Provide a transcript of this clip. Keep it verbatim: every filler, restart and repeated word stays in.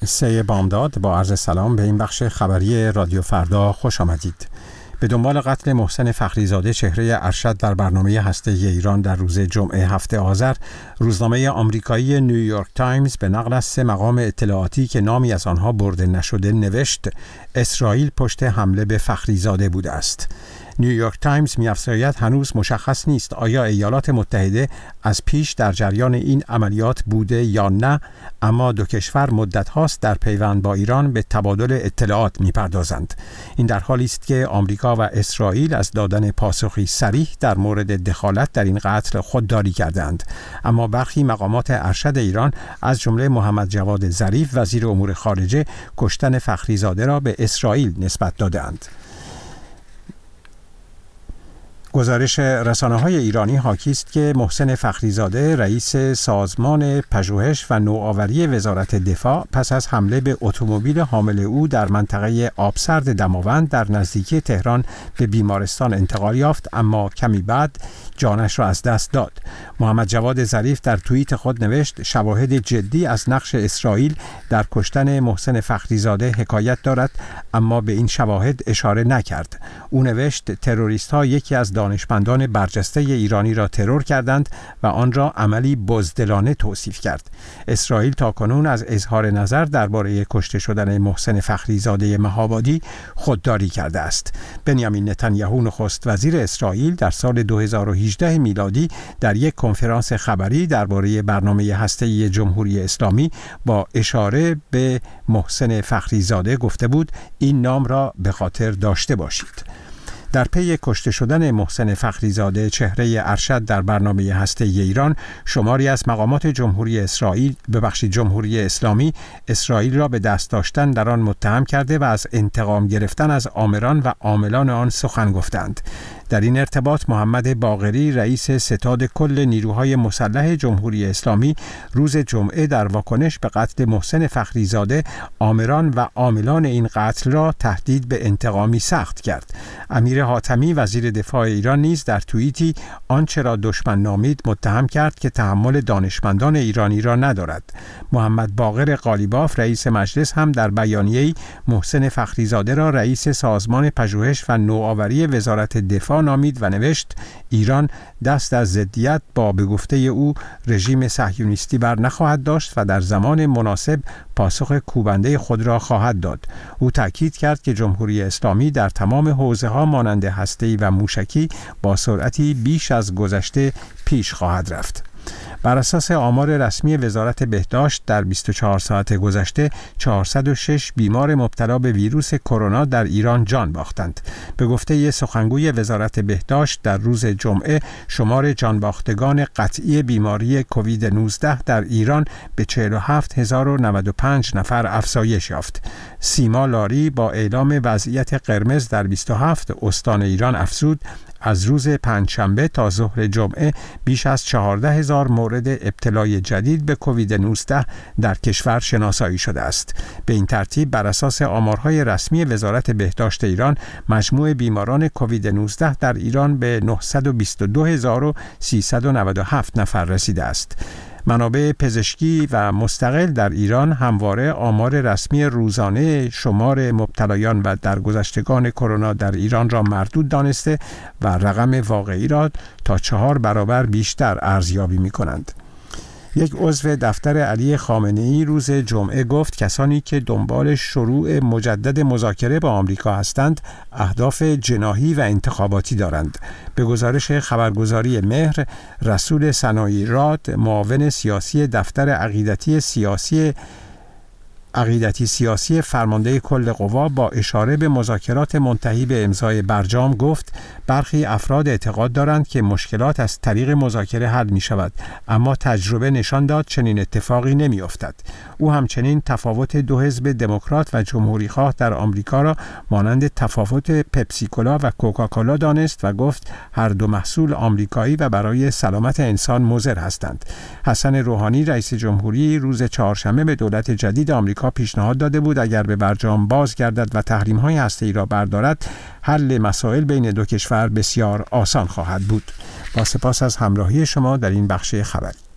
سه بامداد با عرض سلام به این بخش خبری رادیو فردا خوش آمدید. به دنبال قتل محسن فخریزاده چهره ارشد در برنامه هسته ایران در روز جمعه هفته آذر، روزنامه آمریکایی نیویورک تایمز به نقل از سه مقام اطلاعاتی که نامی از آنها برده نشده نوشت اسرائیل پشت حمله به فخریزاده بوده است. نیویورک تایمز می‌افزاید هنوز مشخص نیست آیا ایالات متحده از پیش در جریان این عملیات بوده یا نه، اما دو کشور مدت هاست در پیوند با ایران به تبادل اطلاعات می‌پردازند. این در حالی است که آمریکا و اسرائیل از دادن پاسخی صریح در مورد دخالت در این قتل خودداری کردند، اما برخی مقامات ارشد ایران از جمله محمد جواد ظریف وزیر امور خارجه کشتن فخریزاده را به اسرائیل نسبت دادند. گزارش رسانه‌های ایرانی حاکی است که محسن فخریزاده رئیس سازمان پژوهش و نوآوری وزارت دفاع پس از حمله به اتومبیل حامل او در منطقه آبسرد دماوند در نزدیکی تهران به بیمارستان انتقال یافت، اما کمی بعد جانش را از دست داد. محمد جواد ظریف در توییت خود نوشت شواهد جدی از نقش اسرائیل در کشتن محسن فخریزاده حکایت دارد، اما به این شواهد اشاره نکرد. او نوشت تروریست‌ها یکی از دانشمندان برجسته ایرانی را ترور کردند و آن را عملی بزدلانه توصیف کرد. اسرائیل تاکنون از اظهار نظر درباره کشته شدن محسن فخریزاده مهابادی خودداری کرده است. بنیامین نتانیاهو نخست وزیر اسرائیل در سال دو هزار و هجده میلادی در یک کنفرانس خبری درباره برنامه هسته‌ای جمهوری اسلامی با اشاره به محسن فخریزاده گفته بود این نام را به خاطر داشته باشید. در پی کشته شدن محسن فخریزاده چهره ارشد در برنامه هسته‌ای ایران، شماری از مقامات جمهوری اسرائیل ببخشید جمهوری اسلامی اسرائیل را به دست داشتن در آن متهم کرده و از انتقام گرفتن از آمران و عاملان آن سخن گفتند. در این ارتباط محمد باقری رئیس ستاد کل نیروهای مسلح جمهوری اسلامی روز جمعه در واکنش به قتل محسن فخریزاده آمران و عاملان این قتل را تهدید به انتقامی سخت کرد. امیر حاتمی وزیر دفاع ایران نیز در توییتی آنچه را دشمن نامید متهم کرد که تحمل دانشمندان ایرانی را ندارد. محمد باقر قالیباف رئیس مجلس هم در بیانیه‌ای محسن فخریزاده را رئیس سازمان پژوهش و نوآوری وزارت دفاع نامید و نوشت ایران دست از ضدیت با به گفته او رژیم صهیونیستی بر نخواهد داشت و در زمان مناسب پاسخ کوبنده خود را خواهد داد. او تاکید کرد که جمهوری اسلامی در تمام حوزه‌ها مانند هسته‌ای و موشکی با سرعتی بیش از گذشته پیش خواهد رفت. بر اساس آمار رسمی وزارت بهداشت در بیست و چهار ساعت گذشته چهارصد و شش بیمار مبتلا به ویروس کرونا در ایران جان باختند. به گفته سخنگوی وزارت بهداشت در روز جمعه شمار جانباختگان قطعی بیماری کووید نوزده در ایران به چهل و هفت هزار و نود و پنج نفر افزایش یافت. سیما لاری با اعلام وضعیت قرمز در بیست و هفت استان ایران افزود از روز پنجشنبه تا ظهر جمعه بیش از چهارده هزار مورد ابتلای جدید به کووید نوزده در کشور شناسایی شده است. به این ترتیب بر اساس آمارهای رسمی وزارت بهداشت ایران مجموع بیماران کووید نوزده در ایران به نهصد و بیست و دو هزار و سیصد و نود و هفت نفر رسیده است. منابع پزشکی و مستقل در ایران همواره آمار رسمی روزانه شمار مبتلایان و درگذشتگان کرونا در ایران را مردود دانسته و رقم واقعی را تا چهار برابر بیشتر ارزیابی می کنند. یک عضو دفتر علی خامنه‌ای روز جمعه گفت کسانی که دنبال شروع مجدد مذاکره با آمریکا هستند اهداف جناحی و انتخاباتی دارند. به گزارش خبرگزاری مهر، رسول سنایی راد معاون سیاسی دفتر عقیدتی سیاسی عقیدتی سیاسی فرمانده کل قوا با اشاره به مذاکرات منتهی به امضای برجام گفت برخی افراد اعتقاد دارند که مشکلات از طریق مذاکره حل می شود، اما تجربه نشان داد چنین اتفاقی نمی افتد. او همچنین تفاوت دو حزب دموکرات و جمهوری خواه در آمریکا را مانند تفاوت پپسی کولا و کوکاکولا دانست و گفت هر دو محصول آمریکایی و برای سلامت انسان مضر هستند. حسن روحانی رئیس جمهوری روز چهارشنبه به دولت جدید آمریکا پیشنهاد داده بود اگر به برجام بازگردد و تحریم‌های هسته‌ای را بردارد، حل مسائل بین دو کشور بسیار آسان خواهد بود. با سپاس از همراهی شما در این بخش خبری.